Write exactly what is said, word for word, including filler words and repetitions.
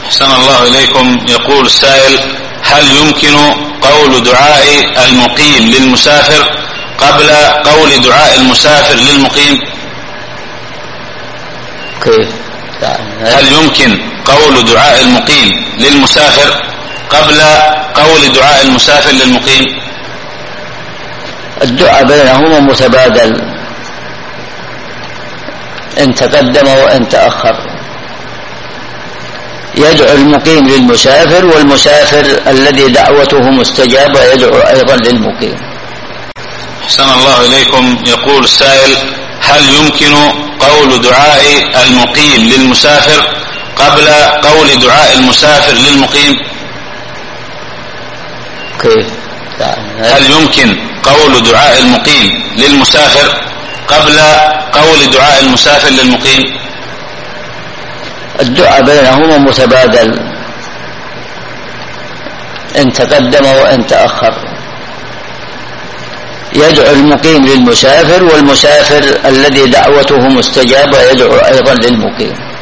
أحسن الله إليكم. يقول السائل: هل يمكن قول دعاء المقيم للمسافر قبل قول دعاء المسافر للمقيم؟ كيف؟ هل يمكن قول دعاء المقيم للمسافر قبل قول دعاء المسافر للمقيم؟ الدعاء بينهما متبادل، إن تقدم وإن تأخر. يدعو المقيم للمسافر، والمسافر الذي دعوته مستجابة يدعو أيضا للمقيم. أحسن الله إليكم. يقول السائل: هل يمكن قول دعاء المقيم للمسافر قبل قول دعاء المسافر للمقيم؟ كيف؟ هل يمكن قول دعاء المقيم للمسافر قبل قول دعاء المسافر للمقيم؟ الدعاء بينهما متبادل، إن تقدم وإن تأخر. يدعو المقيم للمسافر، والمسافر الذي دعوته مستجابة يدعو أيضا للمقيم.